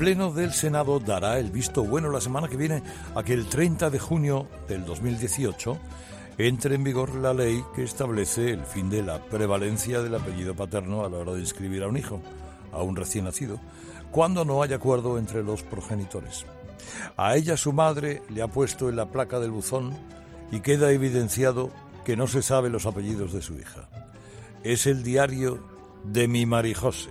Pleno del Senado dará el visto bueno la semana que viene a que el 30 de junio del 2018 entre en vigor la ley que establece el fin de la prevalencia del apellido paterno a la hora de inscribir a un hijo, a un recién nacido, cuando no haya acuerdo entre los progenitores. A ella su madre le ha puesto en la placa del buzón y queda evidenciado que no se sabe los apellidos de su hija. Es el diario de mi Marijose.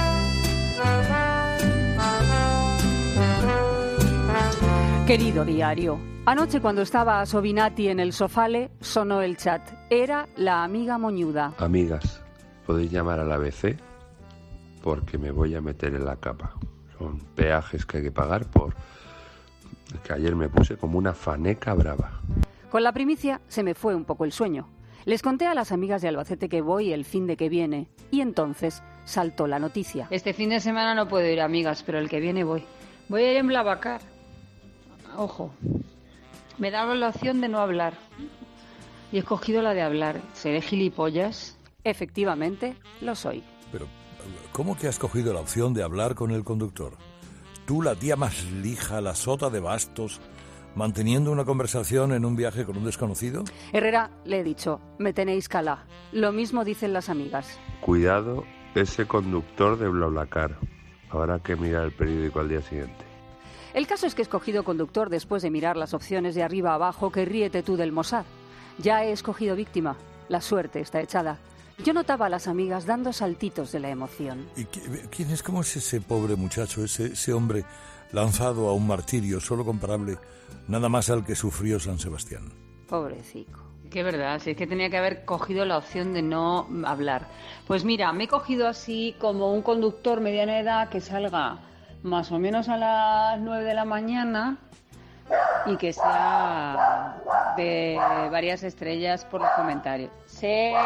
Querido diario, anoche cuando estaba Sobinati en el sofale, sonó el chat. Era la amiga moñuda. Amigas, podéis llamar al ABC porque me voy a meter en la capa. Son peajes que hay que pagar por... que ayer me puse como una faneca brava. Con la primicia se me fue un poco el sueño. Les conté a las amigas de Albacete que voy el fin de que viene y entonces saltó la noticia. Este fin de semana no puedo ir, amigas, pero el que viene voy. Voy a ir en BlaBlaCar. Ojo, me daban la opción de no hablar y he escogido la de hablar. ¿Seré gilipollas? Efectivamente, lo soy. Pero, ¿cómo que has cogido la opción de hablar con el conductor? Tú, la tía más lija, la sota de bastos, manteniendo una conversación en un viaje con un desconocido. Herrera, le he dicho, me tenéis calá. Lo mismo dicen las amigas. Cuidado, ese conductor de BlaBlaCar. Habrá que mirar el periódico al día siguiente. El caso es que he escogido conductor después de mirar las opciones de arriba a abajo que ríete tú del Mossad. Ya he escogido víctima. La suerte está echada. Yo notaba a las amigas dando saltitos de la emoción. ¿Y quién es? ¿Cómo es ese pobre muchacho, ese hombre lanzado a un martirio solo comparable nada más al que sufrió San Sebastián? Pobrecico. Qué verdad, si es que tenía que haber cogido la opción de no hablar. Pues mira, me he cogido así como un conductor mediana edad que salga más o menos a las 9 de la mañana y que sea de varias estrellas por los comentarios. Sí,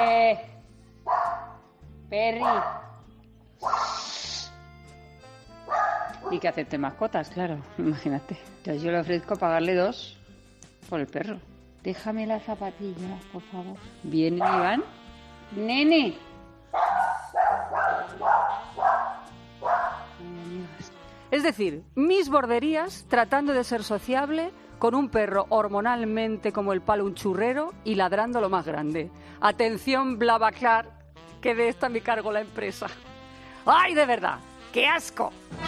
Perry. Y que acepte mascotas, claro, imagínate. Entonces yo le ofrezco pagarle 2 por el perro. Déjame las zapatillas, por favor. ¿Viene Iván? ¡Nene! Es decir, mis borderías tratando de ser sociable con un perro hormonalmente como el palo un churrero y ladrando lo más grande. Atención, BlaBlaCar, que de esta me cargo la empresa. ¡Ay, de verdad! ¡Qué asco!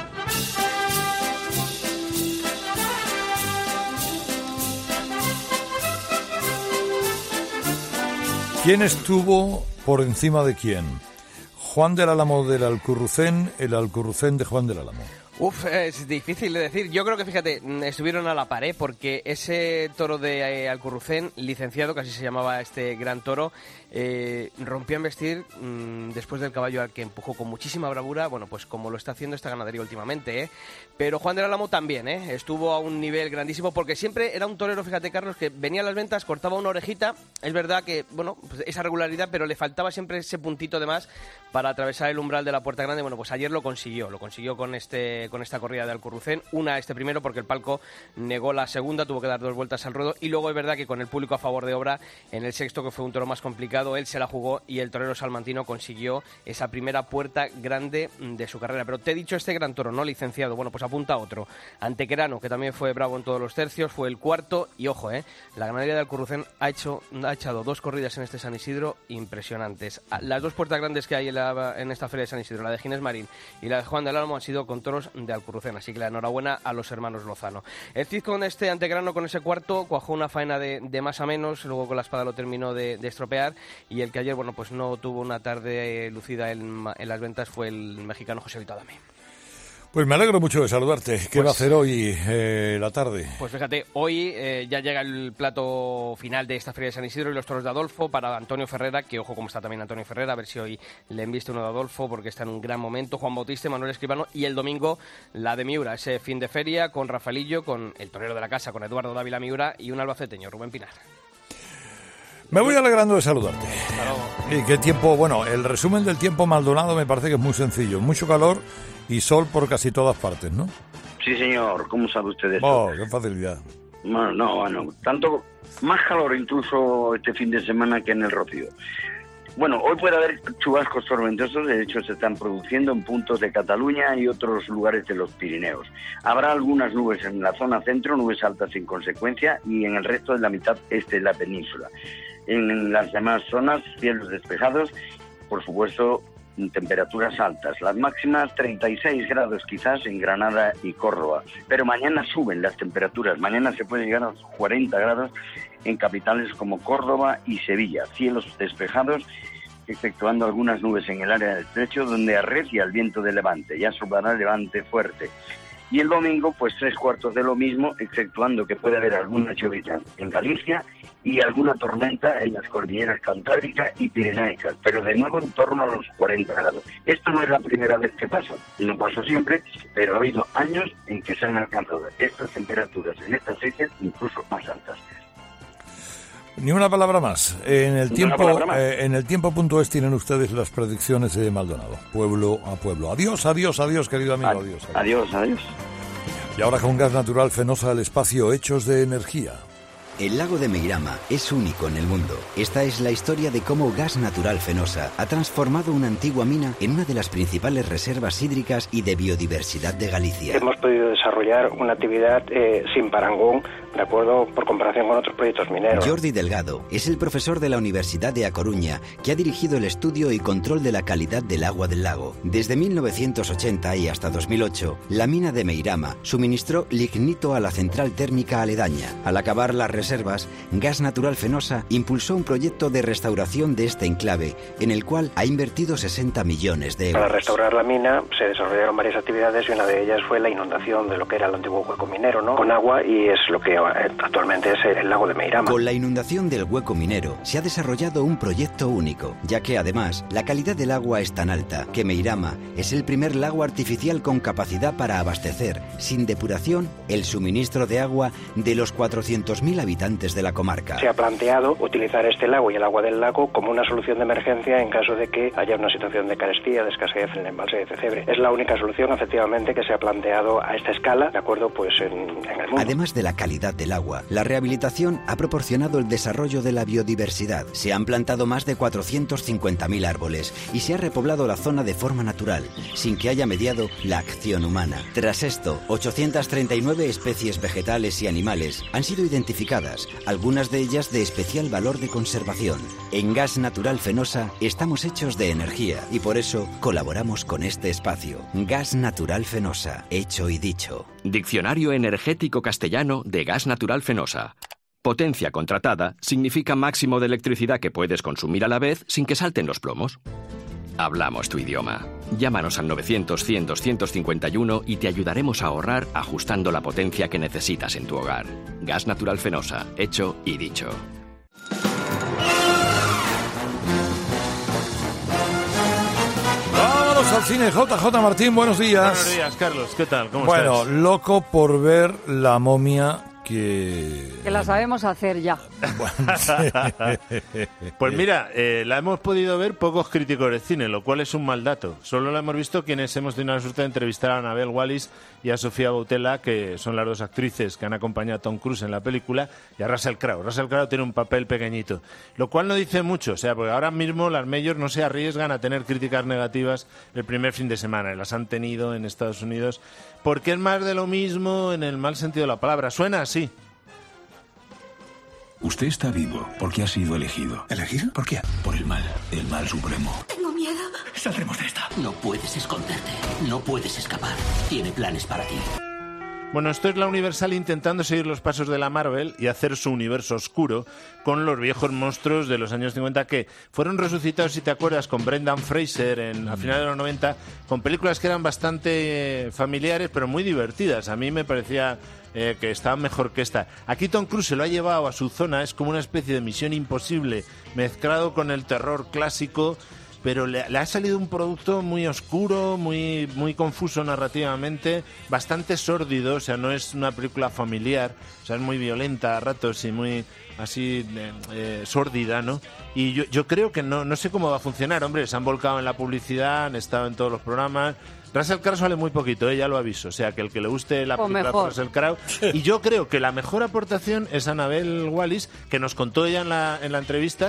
¿Quién estuvo por encima de quién? Juan del Álamo del Alcurrucén, el Alcurrucén de Juan del Álamo. Es difícil de decir. Yo creo que, fíjate, estuvieron a la par, porque ese toro de Alcurrucén, licenciado, que así se llamaba este gran toro, rompió a embestir después del caballo al que empujó con muchísima bravura, bueno, pues como lo está haciendo esta ganadería últimamente, Pero Juan del Álamo también, estuvo a un nivel grandísimo, porque siempre era un torero, fíjate, Carlos, que venía a las ventas, cortaba una orejita, es verdad que, bueno, pues esa regularidad, pero le faltaba siempre ese puntito de más para atravesar el umbral de la Puerta Grande. Bueno, pues ayer lo consiguió con esta corrida de Alcurrucén, una primero porque el palco negó la segunda, tuvo que dar 2 vueltas al ruedo, y luego es verdad que con el público a favor de obra, en el sexto, que fue un toro más complicado, él se la jugó y el torero salmantino consiguió esa primera Puerta Grande de su carrera. Pero te he dicho este gran toro, ¿no, licenciado? Bueno, pues apunta otro, Antequerano, que también fue bravo en todos los tercios, fue el cuarto, y ojo, la ganadería de Alcurrucén ha echado 2 corridas en este San Isidro impresionantes. Las 2 puertas grandes que hay en esta feria de San Isidro, la de Ginés Marín y la de Juan del Álamo, han sido con toros de Alcurrucén, así que la enhorabuena a los hermanos Lozano. El Cid con este Antequerano, con ese cuarto, cuajó una faena de más a menos, luego con la espada lo terminó de estropear, y el que ayer, bueno, pues no tuvo una tarde lucida en las ventas fue el mexicano José Vito Adame. Pues me alegro mucho de saludarte. ¿Qué va a hacer hoy la tarde? Pues fíjate, hoy ya llega el plato final de esta feria de San Isidro y los toros de Adolfo para Antonio Ferrera, que ojo cómo está también Antonio Ferrera, a ver si hoy le enviste uno de Adolfo porque está en un gran momento, Juan Bautista, Manuel Escribano, y el domingo la de Miura, ese fin de feria con Rafaelillo, con el torero de la casa, con Eduardo Dávila Miura y un albaceteño, Rubén Pinar. Me voy alegrando de saludarte. Claro. Y qué tiempo, bueno, el resumen del tiempo Maldonado me parece que es muy sencillo. Mucho calor y sol por casi todas partes, ¿no? Sí, señor. ¿Cómo sabe usted eso? Oh, qué facilidad. Bueno, tanto más calor incluso este fin de semana que en el Rocío. Bueno, hoy puede haber chubascos tormentosos, de hecho se están produciendo en puntos de Cataluña y otros lugares de los Pirineos. Habrá algunas nubes en la zona centro, nubes altas en consecuencia, y en el resto de la mitad este de la península. En las demás zonas, cielos despejados, por supuesto, temperaturas altas. Las máximas 36 grados quizás en Granada y Córdoba, pero mañana suben las temperaturas. Mañana se puede llegar a los 40 grados en capitales como Córdoba y Sevilla. Cielos despejados, exceptuando algunas nubes en el área del estrecho, donde arrecia el viento de levante. Ya soplará levante fuerte. Y el domingo, pues 3/4 de lo mismo, exceptuando que puede haber alguna llovizna en Galicia y alguna tormenta en las cordilleras Cantábrica y Pirenaicas, pero de nuevo en torno a los 40 grados. Esto no es la primera vez que pasa, no pasa siempre, pero ha habido años en que se han alcanzado estas temperaturas en estas fechas incluso más altas. Ni una palabra más. En el tiempo.es tienen ustedes las predicciones de Maldonado, pueblo a pueblo. Adiós, querido amigo. Adiós. Y ahora con gas natural Fenosa, el espacio Hechos de Energía. El lago de Meirama es único en el mundo. Esta es la historia de cómo Gas Natural Fenosa ha transformado una antigua mina en una de las principales reservas hídricas y de biodiversidad de Galicia. Hemos podido desarrollar una actividad sin parangón, de acuerdo, por comparación con otros proyectos mineros. Jordi Delgado es el profesor de la Universidad de A Coruña que ha dirigido el estudio y control de la calidad del agua del lago. Desde 1980 y hasta 2008, la mina de Meirama suministró lignito a la central térmica aledaña. Al acabar las reservas, Gas Natural Fenosa impulsó un proyecto de restauración de este enclave, en el cual ha invertido 60 millones de euros. Para restaurar la mina se desarrollaron varias actividades y una de ellas fue la inundación de lo que era el antiguo hueco minero, ¿no?, con agua, y es lo que actualmente es el lago de Meirama. Con la inundación del hueco minero se ha desarrollado un proyecto único, ya que además la calidad del agua es tan alta que Meirama es el primer lago artificial con capacidad para abastecer, sin depuración, el suministro de agua de los 400.000 habitantes de la comarca. Se ha planteado utilizar este lago y el agua del lago como una solución de emergencia en caso de que haya una situación de carestía, de escasez en el embalse de Cecebre. Es la única solución, efectivamente, que se ha planteado a esta escala, de acuerdo, pues en el mundo. Además de la calidad del agua, la rehabilitación ha proporcionado el desarrollo de la biodiversidad. Se han plantado más de 450.000 árboles y se ha repoblado la zona de forma natural, sin que haya mediado la acción humana. Tras esto, 839 especies vegetales y animales han sido identificadas, algunas de ellas de especial valor de conservación. En Gas Natural Fenosa estamos hechos de energía y por eso colaboramos con este espacio. Gas Natural Fenosa, hecho y dicho. Diccionario energético castellano de Gas Natural Fenosa. Potencia contratada significa máximo de electricidad que puedes consumir a la vez sin que salten los plomos. Hablamos tu idioma. Llámanos al 900-100-251 y te ayudaremos a ahorrar ajustando la potencia que necesitas en tu hogar. Gas Natural Fenosa, hecho y dicho. Vámonos al cine. JJ Martín, buenos días. Buenos días, Carlos. ¿Qué tal? ¿Cómo estás? Bueno, loco por ver La momia que la sabemos hacer ya. Pues mira, la hemos podido ver pocos críticos de cine, lo cual es un mal dato. Solo la hemos visto quienes hemos tenido la suerte de entrevistar a Annabel Wallis y a Sofía Boutella, que son las dos actrices que han acompañado a Tom Cruise en la película, y a Russell Crowe. Russell Crowe tiene un papel pequeñito, lo cual no dice mucho, o sea, porque ahora mismo las majors no se arriesgan a tener críticas negativas el primer fin de semana, y las han tenido en Estados Unidos, porque es más de lo mismo en el mal sentido de la palabra. Suena así. Usted está vivo porque ha sido elegido. ¿Elegido? ¿Por qué? Por el mal supremo. Tengo miedo. Saldremos de esta. No puedes esconderte, no puedes escapar. Tiene planes para ti. Bueno, esto es la Universal intentando seguir los pasos de la Marvel y hacer su universo oscuro con los viejos monstruos de los años 50 que fueron resucitados, si te acuerdas, con Brendan Fraser a finales de los 90, con películas que eran bastante familiares pero muy divertidas. A mí me parecía que estaban mejor que esta. Aquí Tom Cruise se lo ha llevado a su zona, es como una especie de Misión Imposible mezclado con el terror clásico, pero le ha salido un producto muy oscuro, muy confuso narrativamente, bastante sórdido, o sea, no es una película familiar, o sea, es muy violenta a ratos y muy así sórdida, ¿no? Y yo creo que no sé cómo va a funcionar, hombre, se han volcado en la publicidad, han estado en todos los programas. Russell Crowe sale muy poquito, ya lo aviso, o sea, que el que le guste la película de Russell Crowe. Y yo creo que la mejor aportación es Annabel Wallis, que nos contó ella en la entrevista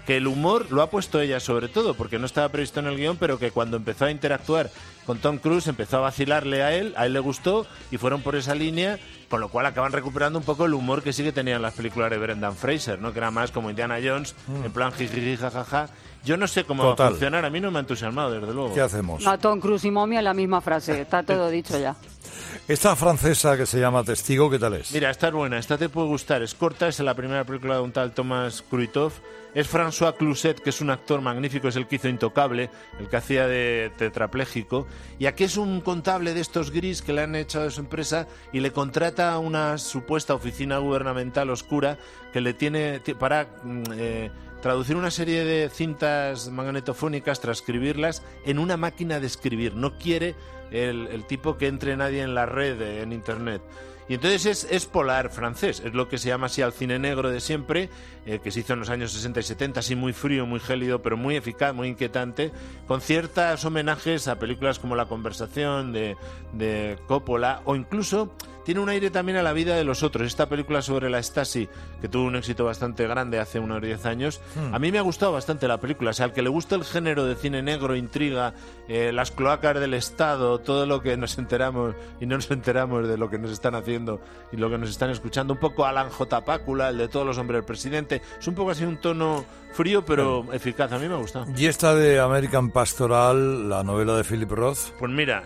que el humor lo ha puesto ella sobre todo, porque no estaba previsto en el guión, pero que cuando empezó a interactuar con Tom Cruise empezó a vacilarle a él le gustó y fueron por esa línea, con lo cual acaban recuperando un poco el humor que sí que tenían las películas de Brendan Fraser, ¿no? Que era más como Indiana Jones, en plan jijiji, jajaja. Yo no sé cómo va a funcionar, a mí no me ha entusiasmado, desde luego. ¿Qué hacemos? No, Tom Cruise y momia en la misma frase, está todo dicho ya. Esta francesa que se llama Testigo, ¿qué tal es? Mira, esta es buena, esta te puede gustar. Es corta, es la primera película de un tal Thomas Kruithof. Es François Cluzet, que es un actor magnífico, es el que hizo Intocable, el que hacía de tetrapléjico. Y aquí es un contable de estos gris que le han echado de su empresa y le contrata a una supuesta oficina gubernamental oscura que le tiene para traducir una serie de cintas magnetofónicas, transcribirlas en una máquina de escribir. No quiere el tipo que entre nadie en la red, en Internet. Y entonces es polar francés, es lo que se llama así al cine negro de siempre, que se hizo en los años 60 y 70, así muy frío, muy gélido, pero muy eficaz, muy inquietante, con ciertos homenajes a películas como La Conversación de Coppola, o incluso tiene un aire también a La vida de los otros. Esta película sobre la Stasi, que tuvo un éxito bastante grande hace unos 10 años, a mí me ha gustado bastante la película. O sea, al que le gusta el género de cine negro, intriga, las cloacas del Estado, todo lo que nos enteramos y no nos enteramos de lo que nos están haciendo y lo que nos están escuchando, un poco Alan J. Pácula, el de Todos los hombres del presidente, es un poco así un tono frío pero eficaz, a mí me ha gustado. ¿Y esta de American Pastoral, la novela de Philip Roth? Pues mira,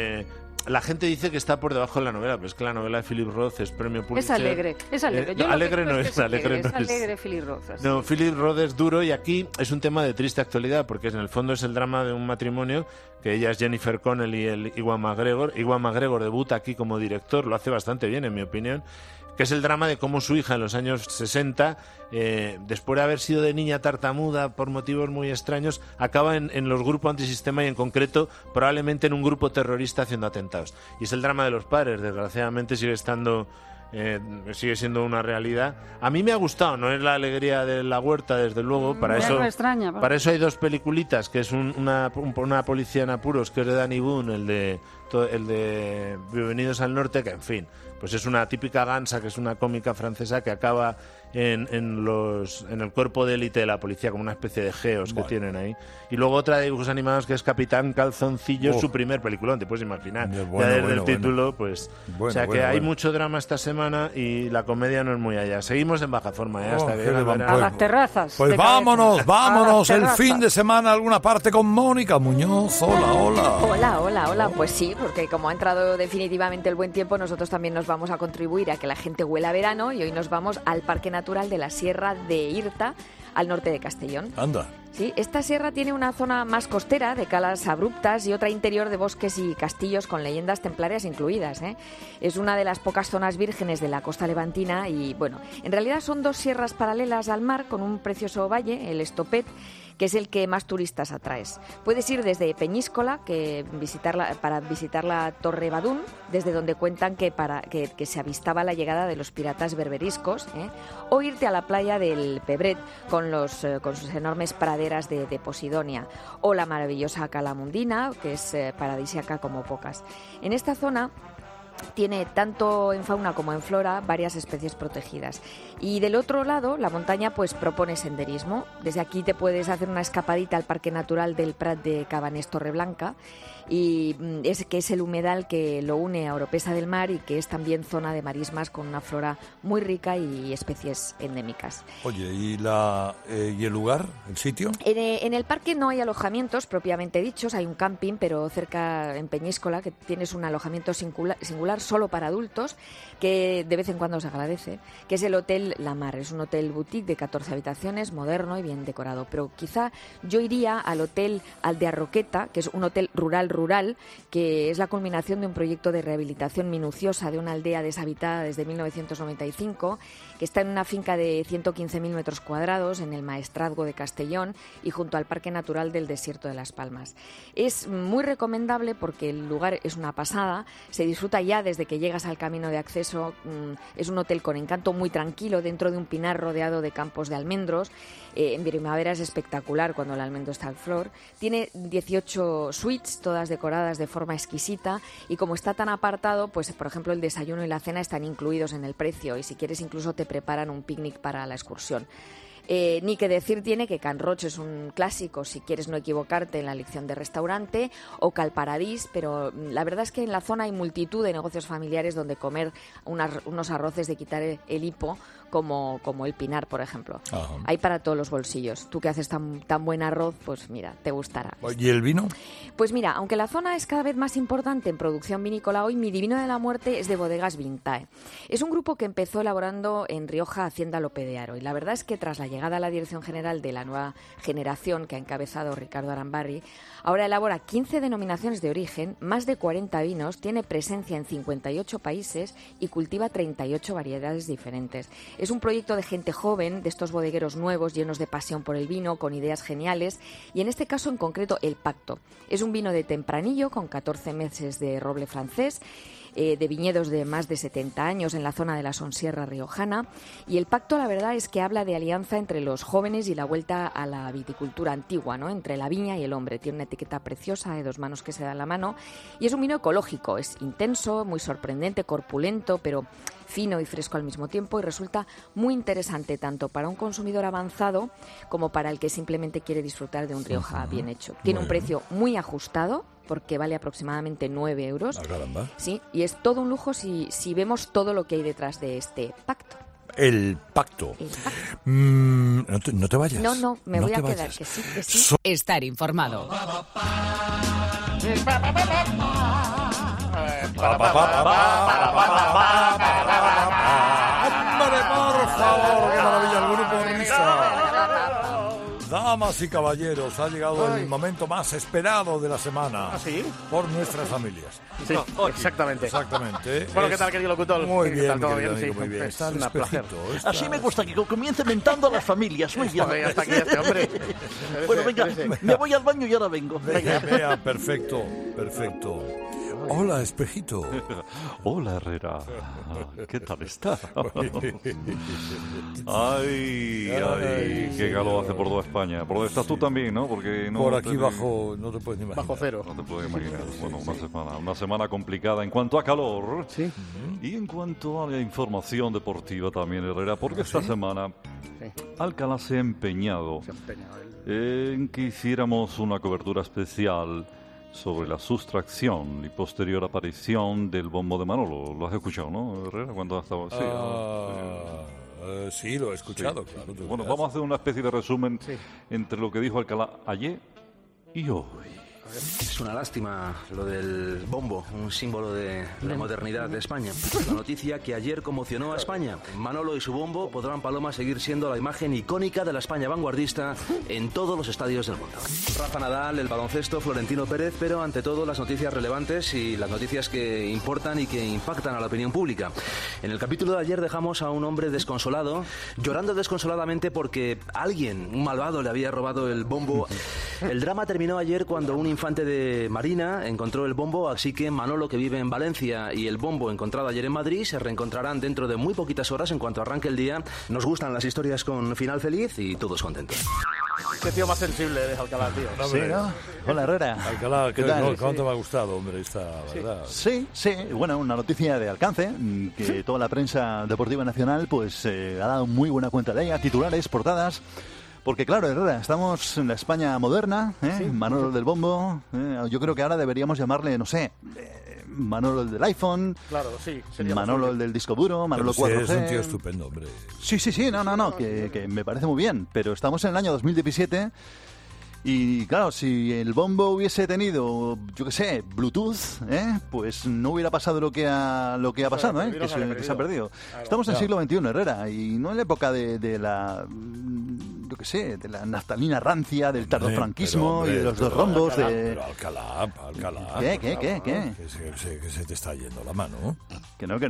la gente dice que está por debajo de la novela, pero es que la novela de Philip Roth es premio Pulitzer. Es alegre, es alegre. No, alegre no es, alegre no es. Es alegre Philip Roth. Así. No, Philip Roth es duro y aquí es un tema de triste actualidad, porque en el fondo es el drama de un matrimonio, que ella es Jennifer Connelly y el Ewan McGregor. Ewan McGregor debuta aquí como director, lo hace bastante bien en mi opinión, que es el drama de cómo su hija en los años 60, después de haber sido de niña tartamuda por motivos muy extraños, acaba en los grupos antisistema y en concreto probablemente en un grupo terrorista haciendo atentados. Y es el drama de los padres, desgraciadamente sigue siendo una realidad. A mí me ha gustado, no es la alegría de La Huerta, desde luego, para eso hay dos peliculitas, que es una policía en apuros, que es de Danny Boone, el de Bienvenidos al Norte, que en fin, pues es una típica gansa, que es una cómica francesa que acaba en el cuerpo de élite de la policía, como una especie de geos que tienen ahí. Y luego otra de dibujos animados que es Capitán Calzoncillo, su primer peliculón, te puedes imaginar. Desde el título, pues... o sea que hay mucho drama esta semana y la comedia no es muy allá. Seguimos en baja forma, hasta que a las terrazas. Pues vámonos el fin de semana a alguna parte con Mónica Muñoz. Hola. Pues sí, porque como ha entrado definitivamente el buen tiempo, nosotros también nos vamos a contribuir a que la gente huela a verano y hoy nos vamos al Parque Natural de la Sierra de Irta, al norte de Castellón. Anda. Sí, esta sierra tiene una zona más costera, de calas abruptas, y otra interior de bosques y castillos con leyendas templarias incluidas, ¿eh? Es una de las pocas zonas vírgenes de la costa levantina y, bueno, en realidad son dos sierras paralelas al mar con un precioso valle, el Estopet, que es el que más turistas atrae. Puedes ir desde Peñíscola, para visitar la Torre Badún, desde donde cuentan que se avistaba la llegada de los piratas berberiscos, o irte a la playa del Pebret con sus enormes praderas de Posidonia, o la maravillosa Cala Mundina, que es paradisíaca como pocas. En esta zona tiene tanto en fauna como en flora varias especies protegidas. Y del otro lado, la montaña pues propone senderismo. Desde aquí te puedes hacer una escapadita al Parque Natural del Prat de Cabanés Torreblanca, y que es el humedal que lo une a Oropesa del Mar y que es también zona de marismas con una flora muy rica y especies endémicas. Oye, ¿y el lugar, el sitio? En el parque no hay alojamientos propiamente dichos, hay un camping, pero cerca en Peñíscola que tienes un alojamiento singular solo para adultos, que de vez en cuando se agradece, que es el Hotel La Mar. Es un hotel boutique de 14 habitaciones, moderno y bien decorado, pero quizá yo iría al Hotel Aldea Roqueta, que es un hotel rural, que es la culminación de un proyecto de rehabilitación minuciosa de una aldea deshabitada desde 1995, que está en una finca de 115.000 metros cuadrados en el Maestrazgo de Castellón y junto al Parque Natural del Desierto de Las Palmas. Es muy recomendable porque el lugar es una pasada, se disfruta ya desde que llegas al camino de acceso. Es un hotel con encanto, muy tranquilo, dentro de un pinar rodeado de campos de almendros. En primavera es espectacular cuando el almendro está en flor. Tiene 18 suites, todas decoradas de forma exquisita, y como está tan apartado, pues por ejemplo el desayuno y la cena están incluidos en el precio, y si quieres incluso te preparan un picnic para la excursión. Ni que decir tiene que Can Roig es un clásico, si quieres no equivocarte en la elección de restaurante, o Calparadís, pero la verdad es que en la zona hay multitud de negocios familiares donde comer unos arroces de quitar el hipo, como el Pinar, por ejemplo. Ajá. Hay para todos los bolsillos. Tú que haces tan buen arroz, pues mira, te gustará. ¿Y el vino? Pues mira, aunque la zona es cada vez más importante en producción vinícola hoy, mi Divino de la Muerte es de Bodegas Vintae. Es un grupo que empezó elaborando en Rioja Hacienda Lope de Haro, y la verdad es que tras la llegada a la dirección general de la nueva generación que ha encabezado Ricardo Arambarri, ahora elabora 15 denominaciones de origen, más de 40 vinos, tiene presencia en 58 países y cultiva 38 variedades diferentes. Es un proyecto de gente joven, de estos bodegueros nuevos, llenos de pasión por el vino, con ideas geniales, y en este caso en concreto El Pacto. Es un vino de tempranillo con 14 meses de roble francés, de viñedos de más de 70 años en la zona de la Sonsierra riojana, y El Pacto la verdad es que habla de alianza entre los jóvenes y la vuelta a la viticultura antigua, ¿no? Entre la viña y el hombre. Tiene una etiqueta preciosa de 2 manos que se dan la mano, y es un vino ecológico, es intenso, muy sorprendente, corpulento, pero fino y fresco al mismo tiempo, y resulta muy interesante tanto para un consumidor avanzado como para el que simplemente quiere disfrutar de un Rioja bien hecho. Tiene un precio muy ajustado, porque vale aproximadamente 9 euros. Ah, caramba. Sí, y es todo un lujo si vemos todo lo que hay detrás de este pacto. El Pacto. No te vayas. No, me voy a quedar, que sí. Estar informado. ¡Hombre, por favor! ¡Qué maravilla! El grupo Risa. Damas y caballeros, ha llegado el momento más esperado de la semana. ¿Ah, sí? Por nuestras familias. Sí, exactamente. Exactamente. Bueno, ¿qué tal, querido locutor? Muy ¿Qué bien, tal? ¿Todo bien? bien? Sí, muy bien. Es un placer. Así me gusta, que comience mentando a las familias. Muy bien. Joder, hasta aquí este hombre. Bueno, venga, me voy al baño y ahora vengo. Venga, vea, perfecto. Hola, Espejito. Hola, Herrera. ¿Qué tal está? Ay, qué calor hace por toda España. Por donde estás tú también, ¿no? Porque no por aquí bajo, no te puedes ni imaginar. Bajo cero. No te puedes imaginar. Bueno, una semana complicada en cuanto a calor. Sí. Y en cuanto a la información deportiva también, Herrera, porque esta semana Alcalá se ha empeñado en que hiciéramos una cobertura especial sobre la sustracción y posterior aparición del bombo de Manolo. ¿Lo has escuchado, no, Herrera? Cuando has estado... Sí, lo he escuchado, sí. Claro. Bueno, vamos a hacer una especie de resumen entre lo que dijo Alcalá ayer y hoy. Es una lástima lo del bombo, un símbolo de la modernidad de España. La noticia que ayer conmocionó a España. Manolo y su bombo podrán, Paloma, seguir siendo la imagen icónica de la España vanguardista en todos los estadios del mundo. Rafa Nadal, el baloncesto, Florentino Pérez, pero ante todo las noticias relevantes y las noticias que importan y que impactan a la opinión pública. En el capítulo de ayer dejamos a un hombre desconsolado, llorando desconsoladamente porque alguien, un malvado, le había robado el bombo. El drama terminó ayer cuando un infante de Marina encontró el bombo, así que Manolo, que vive en Valencia, y el bombo encontrado ayer en Madrid se reencontrarán dentro de muy poquitas horas en cuanto arranque el día. Nos gustan las historias con final feliz y todos contentos. Qué tío más sensible eres, Alcalá, tío. Sí, ¿no? Hola, Herrera. Alcalá, ¿qué tal? ¿Cuánto me ha gustado, hombre, esta verdad? Sí. Bueno, una noticia de alcance, que toda la prensa deportiva nacional pues ha dado muy buena cuenta de ella, titulares, portadas. Porque claro, Herrera, estamos en la España moderna, ¿Sí? Manolo del bombo, yo creo que ahora deberíamos llamarle, no sé, Manolo el del iPhone, claro, sí, Manolo el del disco duro, Manolo 4G. Es un tío estupendo, hombre. Sí, no, que me parece muy bien, pero estamos en el año 2017 y claro, si el bombo hubiese tenido, yo qué sé, Bluetooth, pues no hubiera pasado lo que ha pasado, que se ha perdido. Claro, estamos en el siglo XXI, Herrera, y no en la época de la... yo qué sé, de la naftalina rancia, del tardofranquismo y de los dos rombos. Pero Alcalá. ¿Qué? Que se te está yendo la mano. Que no.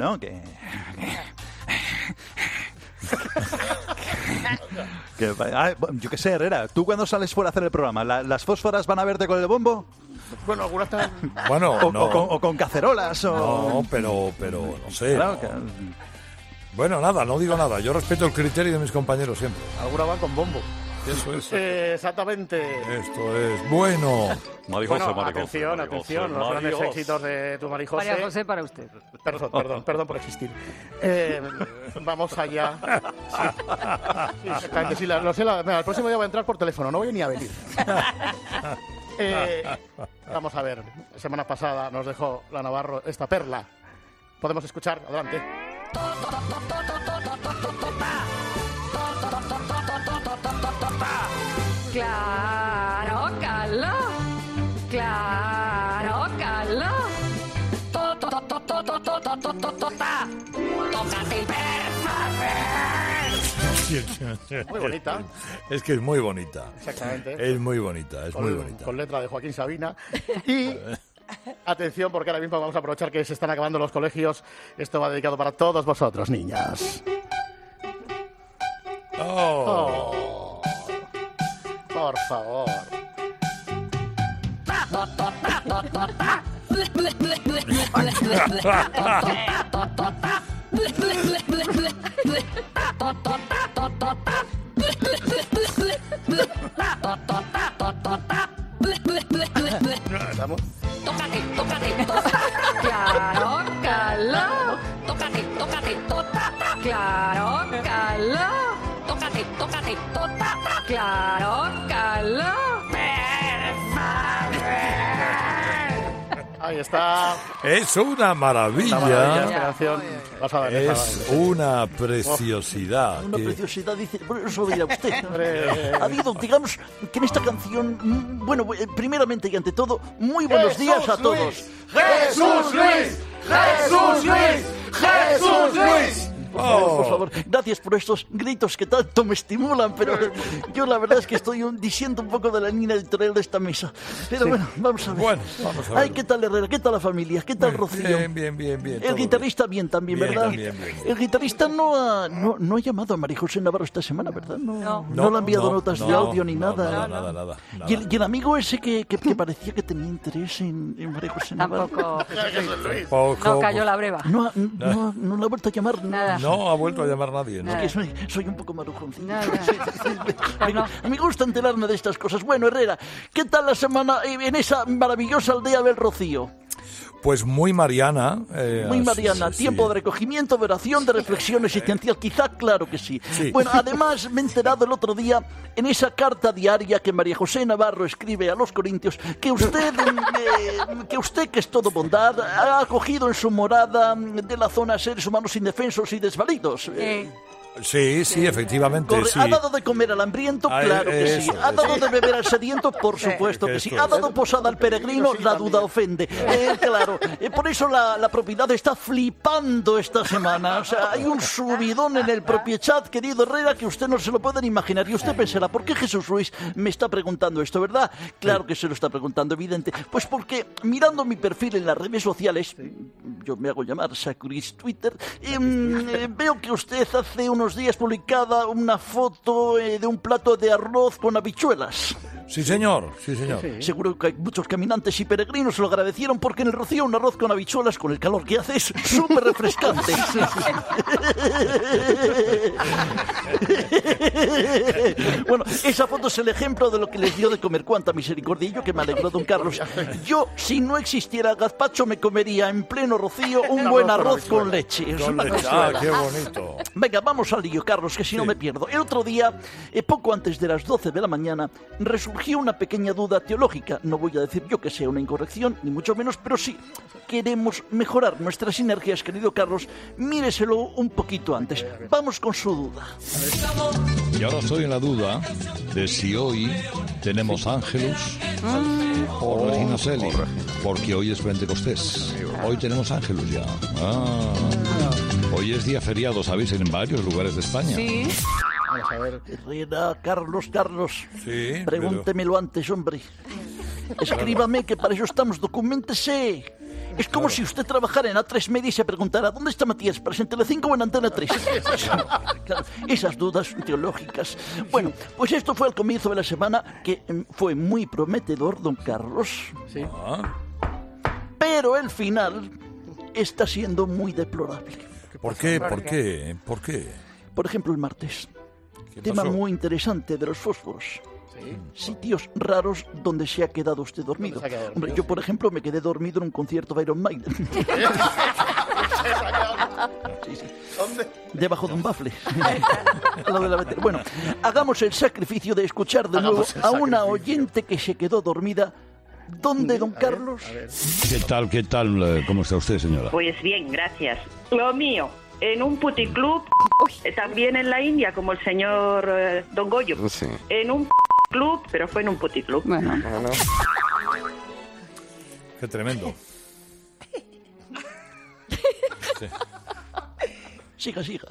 Yo qué sé, Herrera, ¿tú cuando sales por hacer el programa, las fósforas van a verte con el bombo? Bueno, algunas están... Bueno, o con cacerolas, o... No, pero no sé. Claro, no. Bueno, nada, no digo nada. Yo respeto el criterio de mis compañeros siempre. Alguna va con bombo. Eso es. Exactamente. Esto es bueno. Bueno, atención, los grandes éxitos de tu María José. María José para usted. Perdón por existir. Vamos allá. Sí, exactamente, sí, lo sé. Mira, el próximo día voy a entrar por teléfono, no voy ni a venir. Vamos a ver, la semana pasada nos dejó la Navarro esta perla. Podemos escuchar, adelante. Claro, Carlos. Claro, Carlos. Tócate, Muy bonita. Es que es muy bonita. Exactamente. Es muy bonita, es muy bonita. Con letra de Joaquín Sabina. Y atención, porque ahora mismo vamos a aprovechar que se están acabando los colegios. Esto va dedicado para todos vosotros, niñas. Por favor. ¿Estamos? Tócate. Claro, Carlos. Tócate. Claro, Carlos. Tócate. Claro, Carlos. Ahí está. Es una maravilla. Esta canción basada en Es una preciosidad. Una preciosidad, dice. Bueno, eso lo dirá usted. Ha habido, digamos, que en esta canción, bueno, primeramente y ante todo, muy buenos días a todos. ¡Jesús Luis! ¡Jesús Luis! ¡Jesús Luis! Por favor, gracias por estos gritos que tanto me estimulan, pero yo la verdad es que estoy disiento un poco de la línea editorial de esta mesa. Pero bueno, vamos a ver. Bueno, vamos a ver. Ay, ¿qué tal Herrera? ¿Qué tal la familia? ¿Qué tal Rocío? Bien. El guitarrista bien también, ¿verdad? Bien. El guitarrista no ha llamado a María José Navarro esta semana, ¿verdad? No le ha enviado notas de audio ni nada. Nada. ¿Y el amigo ese que parecía que tenía interés en María José Navarro? Tampoco. No cayó la breva. No le ha vuelto a llamar. Nada. No ha vuelto a llamar nadie. ¿No? Es que soy un poco marujoncito. Me gusta enterarme de estas cosas. Bueno, Herrera, ¿qué tal la semana en esa maravillosa aldea del Rocío? Pues muy mariana. Muy mariana. Sí. Tiempo de recogimiento, de oración, de reflexión existencial. Quizá, claro que sí. Bueno, además me he enterado el otro día en esa carta diaria que María José Navarro escribe a los corintios que usted, que es todo bondad, ha acogido en su morada de la zona seres humanos indefensos y desvalidos. Sí, efectivamente. Sí. ¿Ha dado de comer al hambriento? Claro que sí. ¿Ha dado de beber al sediento? Por supuesto que sí. ¿Ha dado posada al peregrino? La duda ofende. Claro. Por eso la propiedad está flipando esta semana. O sea, hay un subidón en el propiechat, querido Herrera, que usted no se lo pueden imaginar. Y usted pensará, ¿por qué Jesús Ruiz me está preguntando esto, verdad? Claro que se lo está preguntando, evidente. Pues porque mirando mi perfil en las redes sociales, yo me hago llamar Sacuris Twitter, veo que usted hace unos días publicada una foto de un plato de arroz con habichuelas. Sí, señor. Seguro que hay muchos caminantes y peregrinos lo agradecieron porque en el Rocío un arroz con habichuelas, con el calor que hace, es súper refrescante. Bueno, esa foto es el ejemplo de lo que les dio de comer. Cuánta misericordia. Y yo que me alegró, don Carlos. Yo, si no existiera gazpacho, me comería en pleno Rocío un buen arroz con leche. Qué bonito. Venga, vamos al lío, Carlos, que si no me pierdo. El otro día, poco antes de las 12 de la mañana, resurgió una pequeña duda teológica. No voy a decir yo que sea una incorrección, ni mucho menos, pero sí queremos mejorar nuestras sinergias, querido Carlos. Míreselo un poquito antes. Vamos con su duda. Y ahora estoy en la duda de si hoy tenemos Ángelus o Regina Celi, porque hoy es Pentecostés. Hoy tenemos Ángelus ya. Hoy es día feriado, ¿sabéis? En varios lugares de España. Sí. Vamos a ver. Herrera, Carlos. Sí, pregúntemelo antes, hombre. Escríbame, que para eso estamos. Documéntese. Es como si usted trabajara en A3 Media y se preguntara ¿dónde está Matías? ¿Para en Telecinco o en Antena 3? Claro, esas dudas teológicas. Bueno, pues esto fue al comienzo de la semana, que fue muy prometedor, don Carlos. Sí. Pero el final está siendo muy deplorable. ¿Por qué? Por ejemplo, el martes. tema pasó? muy interesante de los fósforos. Sitios raros donde se ha quedado usted dormido. Hombre, yo, por ejemplo, me quedé dormido en un concierto de Iron Maiden. ¿Dónde? Debajo de un bafle. Al lado de la veterana. Bueno, hagamos el sacrificio de escuchar de nuevo a una oyente que se quedó dormida. ¿Dónde, don Carlos? ¿Qué tal? ¿Cómo está usted, señora? Pues bien, gracias. Lo mío, en un puticlub, también en la India, como el señor Don Goyo. Sí. En un club, pero fue en un puticlub. Bueno. Qué tremendo. Sí. Siga.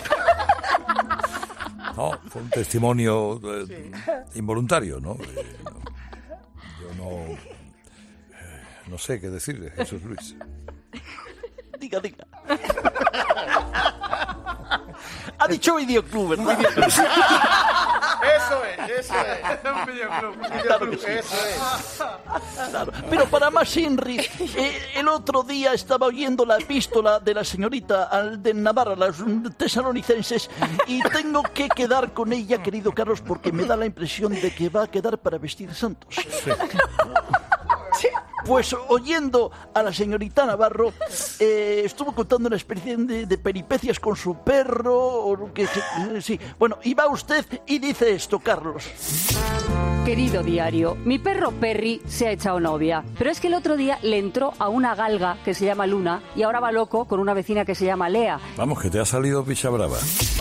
No, fue un testimonio involuntario, ¿no? Yo no sé qué decirle, Jesús Luis. Diga. Ha dicho videoclub, ¿verdad? Eso es. Un videoclub. Claro que sí. Eso es. Claro. Pero para más Inri, el otro día estaba oyendo la epístola de la señorita Alden Navarra, los tesalonicenses, y tengo que quedar con ella, querido Carlos, porque me da la impresión de que va a quedar para vestir santos. Pues oyendo a la señorita Navarro, estuvo contando una especie de peripecias con su perro, o que sí. Bueno, y va usted y dice esto, Carlos. Querido diario, mi perro Perry se ha echado novia, pero es que el otro día le entró a una galga que se llama Luna y ahora va loco con una vecina que se llama Lea. Vamos, que te ha salido picha brava.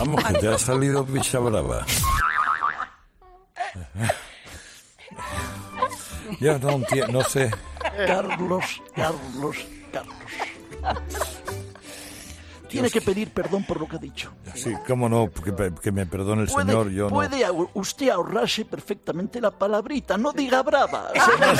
Yo no entiendo, no sé. Carlos. Tiene que pedir perdón por lo que ha dicho. Sí, cómo no, que me perdone el señor, yo no. Puede usted ahorrarse perfectamente la palabrita, no diga brava.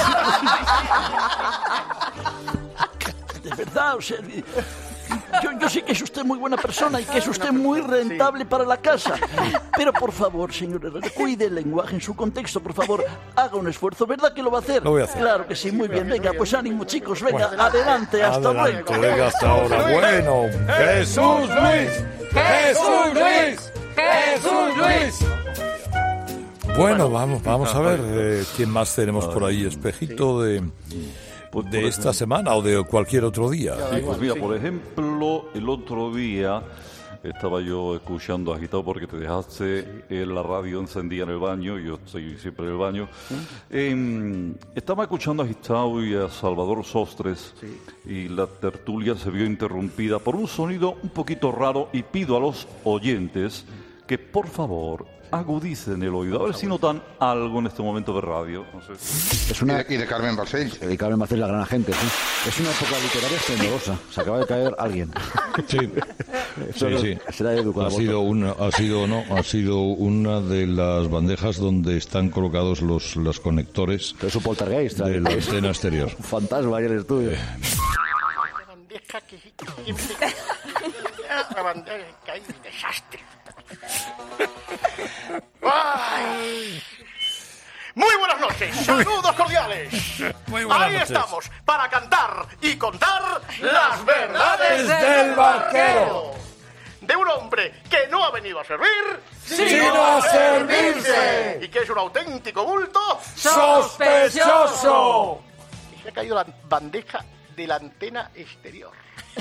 De verdad, o sea, yo sé que es usted muy buena persona y que es usted muy rentable para la casa. Pero por favor, señor Herrera, cuide el lenguaje en su contexto, por favor, haga un esfuerzo, ¿verdad que lo va a hacer? Lo voy a hacer. Claro que sí, muy bien, venga, pues ánimo chicos, venga, adelante, hasta luego. Venga, hasta ahora, bueno. ¡Jesús Luis! Bueno, vamos a ver quién más tenemos por ahí, espejito de esta semana o de cualquier otro día. Sí, pues mira, por ejemplo, el otro día estaba yo escuchando agitado porque te dejaste la radio encendida en el baño, yo estoy siempre en el baño. Estaba escuchando agitado y a Salvador Sostres y la tertulia se vio interrumpida por un sonido un poquito raro y pido a los oyentes que por favor agudicen el oído, a ver si notan algo en este momento de radio. No sé. Y de Carmen Balcells. Y Carmen Balcells, la gran agente, sí. Es una época literaria esplendorosa. Se acaba de caer alguien. Sí. Será Edu, ha sido una de las bandejas donde están colocados los conectores. Es un poltergeist de la escena exterior. Un fantasma ahí en el estudio. La bandera que hay un desastre. ¡Ay! Muy buenas noches, saludos cordiales. Muy buenas Ahí noches. estamos para cantar y contar las verdades del barquero. De un hombre que no ha venido a servir, sino a servirse. Y que es un auténtico bulto sospechoso. Y se ha caído la bandeja de la antena exterior.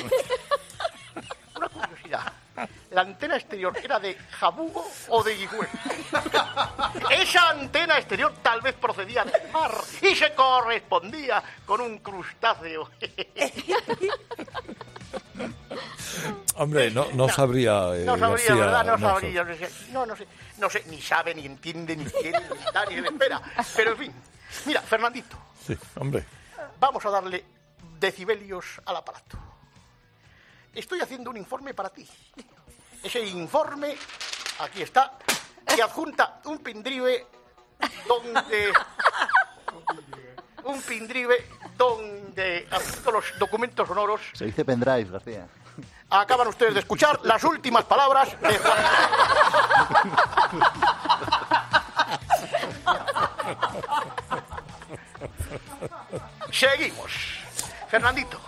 Una curiosidad. ¿La antena exterior era de jabugo o de higüey? Esa antena exterior tal vez procedía del mar y se correspondía con un crustáceo. Hombre, no sabría. No sabría, ¿verdad? No no sabría. No sé, ni sabe, ni entiende, ni quiere, ni está, ni le espera. Pero en fin, mira, Fernandito. Sí, hombre. Vamos a darle decibelios al aparato. Estoy haciendo un informe para ti. Ese informe, aquí está, que adjunta un pendrive donde adjunto los documentos sonoros. Se dice pendrive, García. Acaban ustedes de escuchar las últimas palabras de Juan. Seguimos. Fernandito.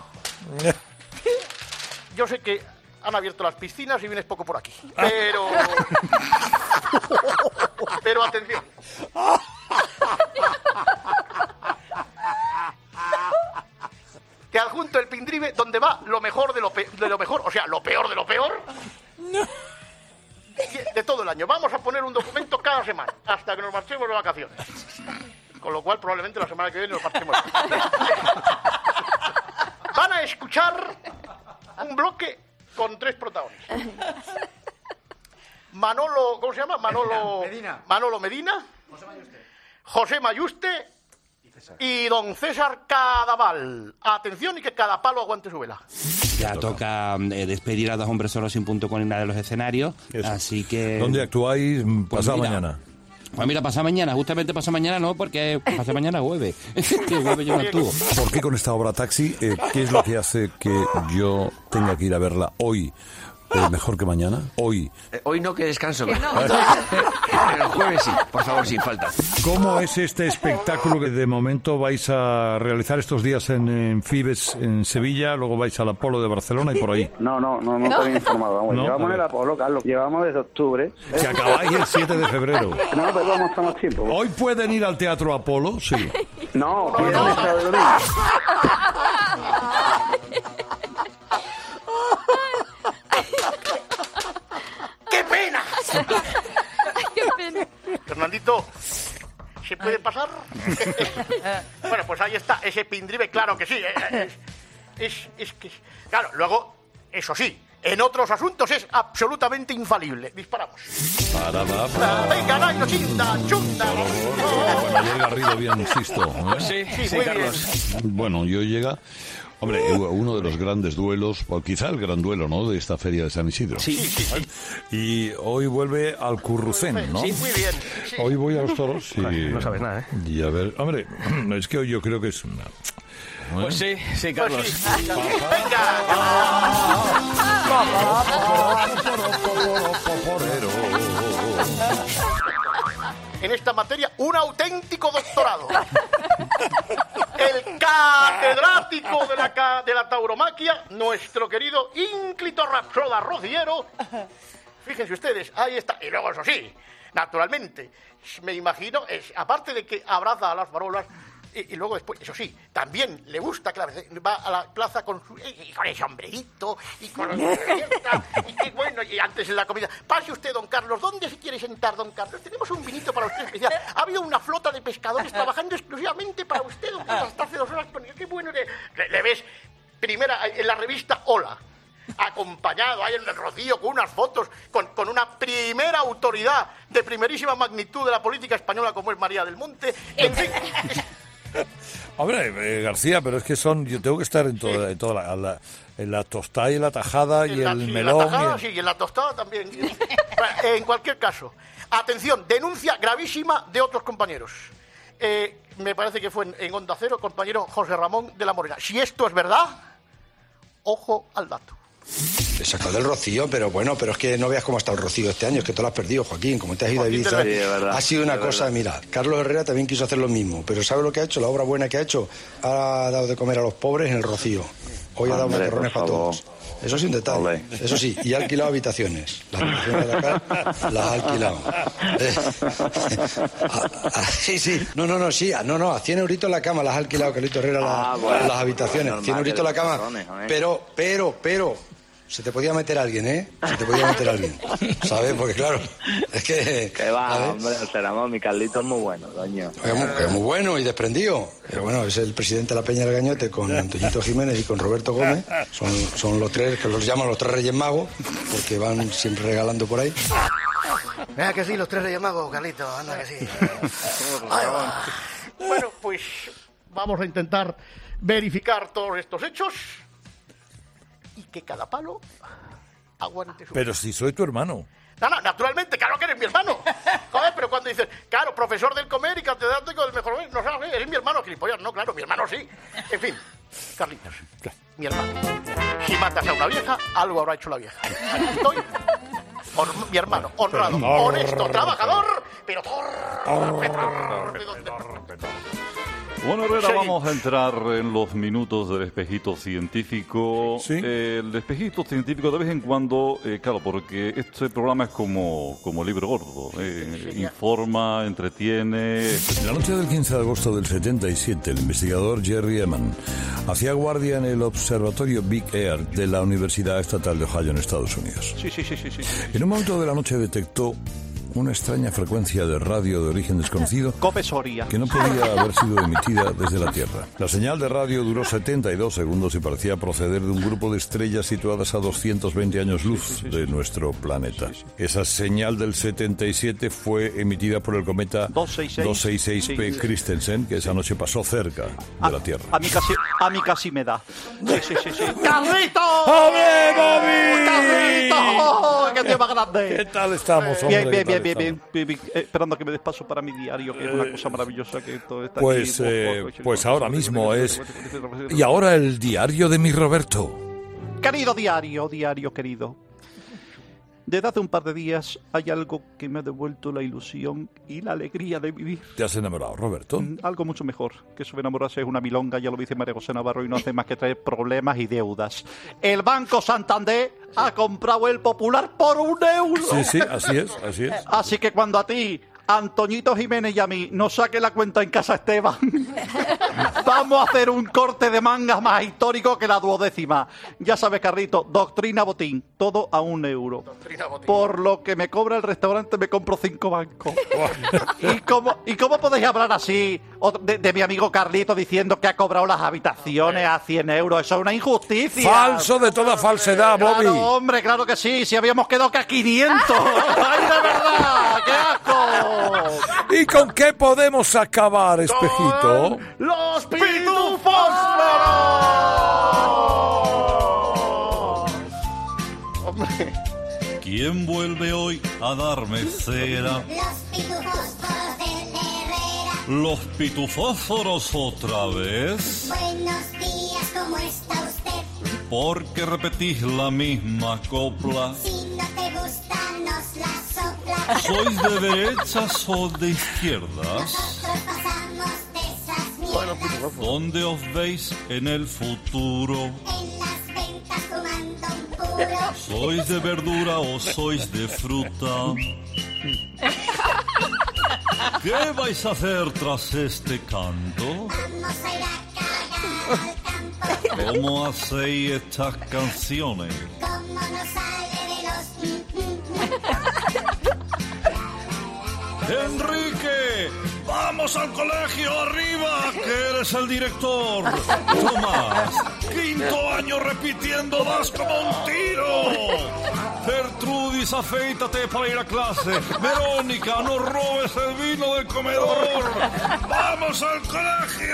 Yo sé que han abierto las piscinas y vienes poco por aquí. Pero Pero atención. Te adjunto el pindrive donde va lo mejor de lo mejor, o sea, lo peor de lo peor. De todo el año. Vamos a poner un documento cada semana, hasta que nos marchemos de vacaciones. Con lo cual, probablemente la semana que viene nos marchemos. Van a escuchar un bloque con 3 protagonistas. Manolo, ¿cómo se llama? Manolo Medina. José Mayuste y don César Cadaval. Atención y que cada palo aguante su vela. Ya toca despedir a Dos Hombres Solos sin punto con de los escenarios. Eso. Así que... ¿Dónde actuáis pasado mañana? Pues mira, pasado mañana, justamente pasado mañana no, porque pasado mañana jueves. Que jueves yo no actúo. ¿Por qué con esta obra Taxi? ¿Qué es lo que hace que yo tenga que ir a verla hoy? ¿Mejor que mañana? Hoy. Hoy no, que descanso. Que no. Pero el jueves sí, por favor, sin falta. ¿Cómo es este espectáculo que de momento vais a realizar estos días en Fibes, en Sevilla, luego vais al Apolo de Barcelona y por ahí? No estoy informado. Vamos. ¿No? Llevamos el Apolo, Carlos. Llevamos desde octubre. Que acabáis el 7 de febrero. No, pero vamos a estar más tiempo. ¿Hoy pueden ir al Teatro Apolo? Sí. No, viernes, sábado y domingo. ¡Qué pena! ¡Qué pena! Fernandito, ¿se puede pasar? Bueno, pues ahí está, ese pindrive, claro que sí. Es que... Claro, luego, eso sí, en otros asuntos es absolutamente infalible. Disparamos. Venga, Nairo, chinta, chunta. Bueno, llega Garrido bien, insisto. Sí, muy Carlos. bien. Bueno, yo llega... Hombre, uno de los grandes duelos, o quizá el gran duelo, ¿no?, de esta feria de San Isidro. Sí. Y hoy vuelve al Currucén, ¿no? Sí, muy bien. Sí. Hoy voy a los toros. Sí. No sabes nada, ¿eh? Y a ver, hombre, es que hoy yo creo que es una... Pues sí, Carlos. Pues sí. Venga. En esta materia, un auténtico doctorado. El catedrático de la tauromaquia, nuestro querido ínclito rapsoda rociero. Fíjense ustedes, ahí está. Y luego, eso sí, naturalmente, me imagino, aparte de que abraza a las farolas, y luego después, eso sí, también le gusta, claro, va a la plaza con ese sombrerito, y con y bueno, y antes en la comida. Pase usted, don Carlos, ¿dónde se quiere sentar, don Carlos? Tenemos un vinito para usted especial. Ha habido una flota de pescadores trabajando exclusivamente para usted, don Carlos, hasta hace 2 horas. Qué bueno, le ves primera en la revista Hola, acompañado ahí en el Rocío con unas fotos, con una primera autoridad de primerísima magnitud de la política española como es María del Monte. En fin... Hombre, García, pero es que yo tengo que estar en toda en la tostada y la tajada y el melón. En la tajada, sí, y en la tostada también. En cualquier caso, atención, denuncia gravísima de otros compañeros. Me parece que fue en Onda Cero, compañero José Ramón de la Morena. Si esto es verdad, ojo al dato. Te sacó del Rocío, pero es que no veas cómo está el Rocío este año, es que tú lo has perdido, Joaquín, como te has ido a Ibiza. Sí, ha sido una cosa, mira, Carlos Herrera también quiso hacer lo mismo, pero ¿sabe lo que ha hecho? La obra buena que ha hecho, ha dado de comer a los pobres en el Rocío. Hoy ha dado macarrones para todos. Eso es un detalle. Eso sí, y ha alquilado habitaciones. Las habitaciones de acá las ha alquilado. Sí. No, a 100 euritos la cama las ha alquilado Carlito Herrera las habitaciones. 100 euritos la cama. Pero... Se te podía meter alguien, ¿eh? ¿Sabes? Porque claro, es que... Que va, ¿sabes? Hombre, Ramón, mi Carlito es muy bueno, doño. Es muy bueno y desprendido. Pero bueno, es el presidente de la Peña del Gañote con Antoñito Jiménez y con Roberto Gómez. Son los 3, que los llaman los 3 Reyes Magos, porque van siempre regalando por ahí. Venga que sí, los 3 Reyes Magos, Carlito, anda que sí. Bueno, pues vamos a intentar verificar todos estos hechos. Y que cada palo aguante su... Pero si soy tu hermano. No, naturalmente, claro que eres mi hermano. Joder, pero cuando dices, claro, profesor del comer y catedrático del mejor... No sabes, eres mi hermano, gilipollas. No, claro, mi hermano sí. En fin, Carlitos, mi hermano. Si matas a una vieja, algo habrá hecho la vieja. Aquí estoy, mi hermano, honrado, honesto, trabajador, pero torpe. Bueno, Herrera, vamos a entrar en los minutos del espejito científico. ¿Sí? El espejito científico de vez en cuando, claro, porque este programa es como libro gordo. Informa, entretiene. En la noche del 15 de agosto del 77, el investigador Jerry Eman hacía guardia en el observatorio Big Air de la Universidad Estatal de Ohio en Estados Unidos. Sí. En un momento de la noche detectó una extraña frecuencia de radio de origen desconocido que no podía haber sido emitida desde la Tierra. La señal de radio duró 72 segundos y parecía proceder de un grupo de estrellas situadas a 220 años luz de nuestro planeta. Esa señal del 77 fue emitida por el cometa 266P Christensen, que esa noche pasó cerca de la Tierra. A mí casi me da. Sí. ¡Carlito! ¡Hombre, Bobby! ¡Carlito! ¡Qué tío más grande! ¿Qué tal estamos, hombre? Bien. Esperando que me des paso para mi diario, que es una cosa maravillosa que todo está pues ahora mismo es... Y ahora el diario de mi Roberto. Querido diario querido. Desde hace un par de días hay algo que me ha devuelto la ilusión y la alegría de vivir. ¿Te has enamorado, Roberto? Algo mucho mejor. Que eso de enamorarse es una milonga, ya lo dice María José Navarro, y no hace más que traer problemas y deudas. El Banco Santander ha comprado el Popular por €1. Sí, así es. Así que cuando a ti, Antoñito Jiménez y a mí nos saque la cuenta en Casa Esteban, vamos a hacer un corte de mangas más histórico que la duodécima. Ya sabes, Carlito, doctrina botín, todo a €1. Por lo que me cobra el restaurante me compro 5 bancos. ¿Y cómo podéis hablar así de mi amigo Carlito diciendo que ha cobrado las habitaciones a €100? Eso es una injusticia. Falso de toda falsedad, Bobby. Claro, hombre, claro que sí, si habíamos quedado que a 500. ¡Ay, de verdad! ¡Qué asco! ¿Y con qué podemos acabar, espejito? ¡Los pitufos! Hombre. ¿Quién vuelve hoy a darme cera? Los pitufósforos otra vez. Buenos días, ¿cómo está usted? Porque repetís la misma copla. Si no te gusta, nos la sopla. ¿Sois de derechas o de izquierdas? Nosotros pasamos de esas mierdas. ¿Dónde os veis en el futuro? En las ventas fumando un puro. ¿Sois de verdura o sois de fruta? ¿Qué vais a hacer tras este canto? Vamos a ir a cagar al campo. ¿Cómo hacéis estas canciones? ¿Cómo nos sale de los... ¡Enrique! ¡Vamos al colegio arriba! ¡Que eres el director! ¡Tomás! ¡Quinto año repitiendo! ¡Vas como un tiro! Gertrudis, afeítate para ir a clase. Verónica, no robes el vino del comedor. ¡Vamos al colegio!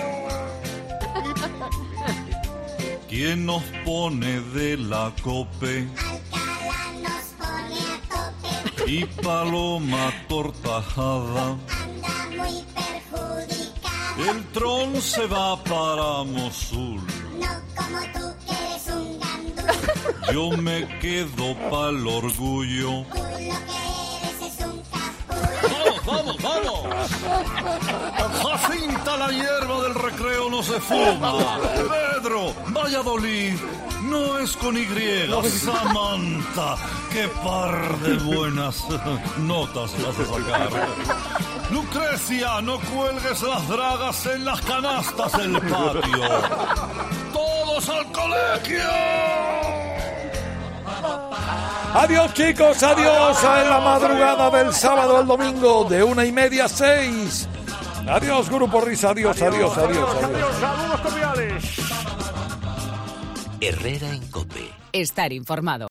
¿Quién nos pone de la cope? Alcalá nos pone a tope. Y Paloma Tortajada. Anda muy perjudicada. El tron se va para Mosul. No como tú que eres un gandul. Yo me quedo pa'l orgullo. Tú lo que eres es un capullo. ¡Vamos! Jacinta, la hierba del recreo no se fuma. Pedro, Valladolid, no es con Y. Samantha, qué par de buenas notas vas a sacar. Lucrecia, no cuelgues las dragas en las canastas del patio. ¡Todos al colegio! Adiós, chicos, adiós en la madrugada del sábado al domingo de 1:30 a 6. Adiós, Grupo Risa, adiós. Saludos cordiales. Herrera en COPE. Estar informado.